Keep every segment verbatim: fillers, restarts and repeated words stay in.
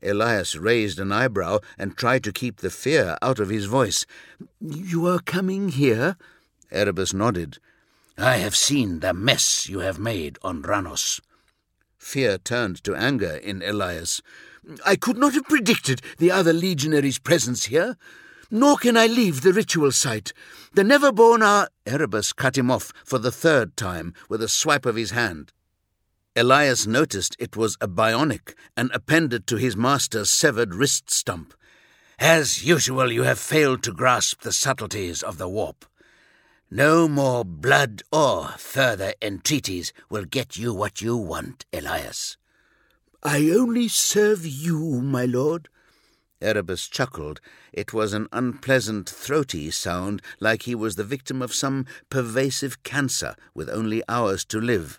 Elias raised an eyebrow and tried to keep the fear out of his voice. "You are coming here?" Erebus nodded. "I have seen the mess you have made on Ranos." Fear turned to anger in Elias. "I could not have predicted the other legionaries' presence here, nor can I leave the ritual site. The Neverborn are—" Erebus cut him off for the third time with a swipe of his hand. Elias noticed it was a bionic and appended to his master's severed wrist stump. "As usual, you have failed to grasp the subtleties of the warp. No more blood or further entreaties will get you what you want, Elias." "I only serve you, my lord." Erebus chuckled. It was an unpleasant, throaty sound, like he was the victim of some pervasive cancer with only hours to live.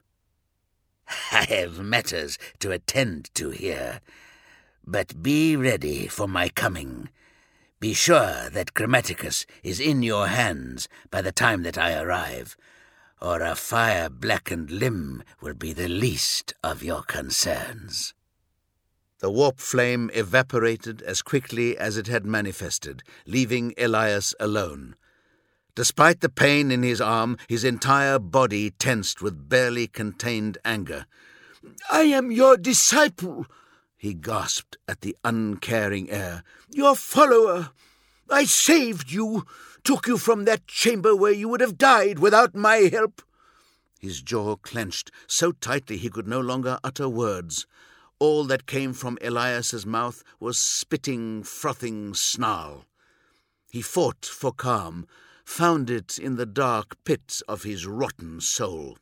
"I have matters to attend to here, but be ready for my coming. Be sure that Grammaticus is in your hands by the time that I arrive, or a fire-blackened limb will be the least of your concerns." The warp flame evaporated as quickly as it had manifested, leaving Elias alone. Despite the pain in his arm, his entire body tensed with barely contained anger. "I am your disciple," he gasped at the uncaring air. "Your follower. I saved you, took you from that chamber where you would have died without my help." His jaw clenched so tightly he could no longer utter words. All that came from Elias's mouth was spitting, frothing snarl. He fought for calm, found it in the dark pit of his rotten soul.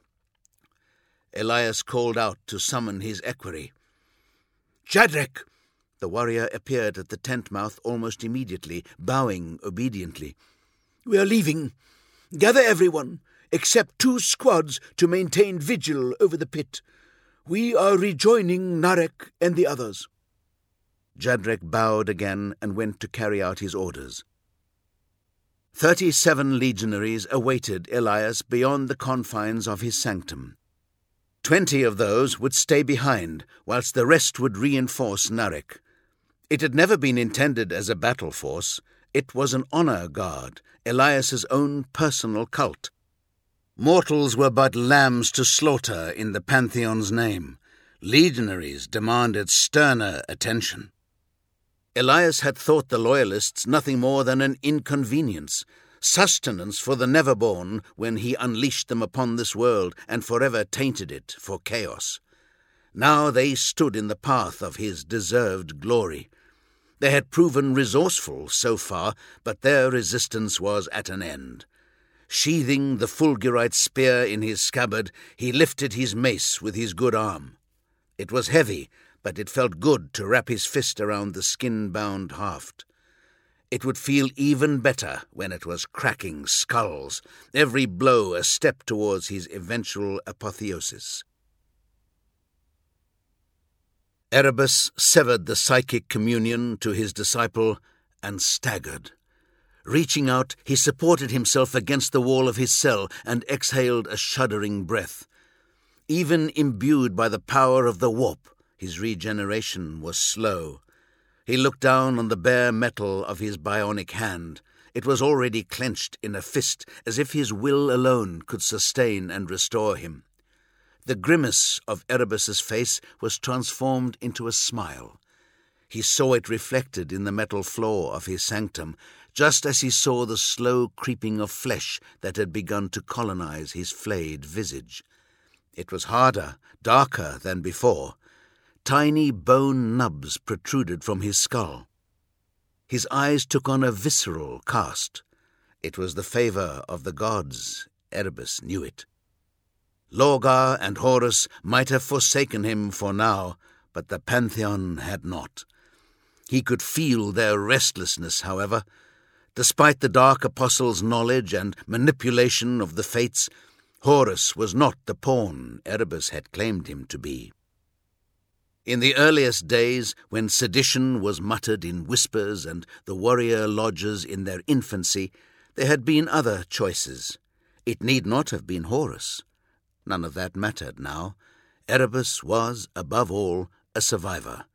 Elias called out to summon his equerry. "Jaddrek!" The warrior appeared at the tent mouth almost immediately, bowing obediently. "We are leaving. Gather everyone, except two squads to maintain vigil over the pit. We are rejoining Narek and the others." Jaddrek bowed again and went to carry out his orders. Thirty-seven legionaries awaited Elias beyond the confines of his sanctum. Twenty of those would stay behind, whilst the rest would reinforce Narek. It had never been intended as a battle force. It was an honour guard, Elias's own personal cult. Mortals were but lambs to slaughter in the Pantheon's name. Legionaries demanded sterner attention. Elias had thought the Loyalists nothing more than an inconvenience, sustenance for the Neverborn when he unleashed them upon this world and forever tainted it for chaos. Now they stood in the path of his deserved glory. They had proven resourceful so far, but their resistance was at an end. Sheathing the fulgurite spear in his scabbard, he lifted his mace with his good arm. It was heavy, but it felt good to wrap his fist around the skin-bound haft. It would feel even better when it was cracking skulls, every blow a step towards his eventual apotheosis. Erebus severed the psychic communion to his disciple and staggered. Reaching out, he supported himself against the wall of his cell and exhaled a shuddering breath. Even imbued by the power of the warp, his regeneration was slow. He looked down on the bare metal of his bionic hand. It was already clenched in a fist, as if his will alone could sustain and restore him. The grimace of Erebus's face was transformed into a smile. He saw it reflected in the metal floor of his sanctum, just as he saw the slow creeping of flesh that had begun to colonize his flayed visage. It was harder, darker than before. Tiny bone nubs protruded from his skull. His eyes took on a visceral cast. It was the favor of the gods. Erebus knew it. Lorgar and Horus might have forsaken him for now, but the Pantheon had not. He could feel their restlessness, however. Despite the Dark Apostle's knowledge and manipulation of the fates, Horus was not the pawn Erebus had claimed him to be. In the earliest days, when sedition was muttered in whispers and the warrior lodges in their infancy, there had been other choices. It need not have been Horus. None of that mattered now. Erebus was, above all, a survivor.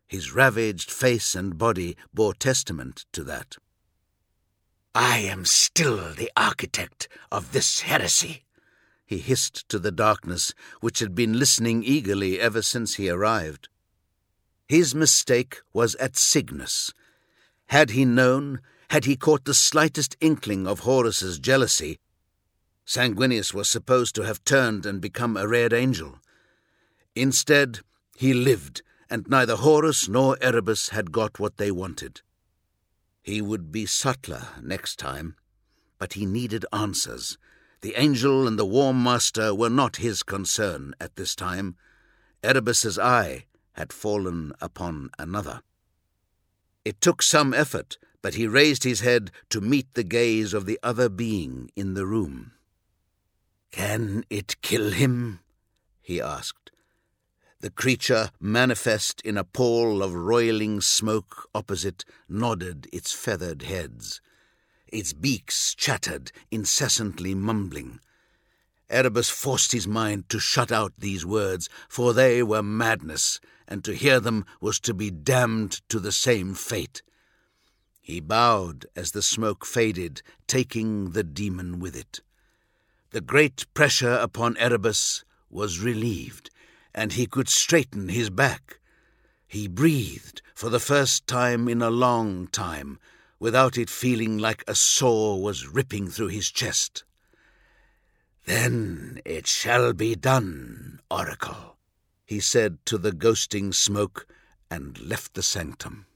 His ravaged face and body bore testament to that. "I am still the architect of this heresy," he hissed to the darkness, which had been listening eagerly ever since he arrived. His mistake was at Cygnus. Had he known, had he caught the slightest inkling of Horus's jealousy, Sanguinius was supposed to have turned and become a red angel. Instead, he lived, and neither Horus nor Erebus had got what they wanted. He would be subtler next time, but he needed answers. The angel and the War Master were not his concern at this time. Erebus's eye had fallen upon another. It took some effort, but he raised his head to meet the gaze of the other being in the room. "Can it kill him?" he asked. The creature, manifest in a pall of roiling smoke opposite, nodded its feathered heads. Its beaks chattered, incessantly mumbling. Erebus forced his mind to shut out these words, for they were madness, and to hear them was to be damned to the same fate. He bowed as the smoke faded, taking the demon with it. The great pressure upon Erebus was relieved, and he could straighten his back. He breathed for the first time in a long time, without it feeling like a saw was ripping through his chest. "Then it shall be done, Oracle," he said to the ghosting smoke, and left the sanctum.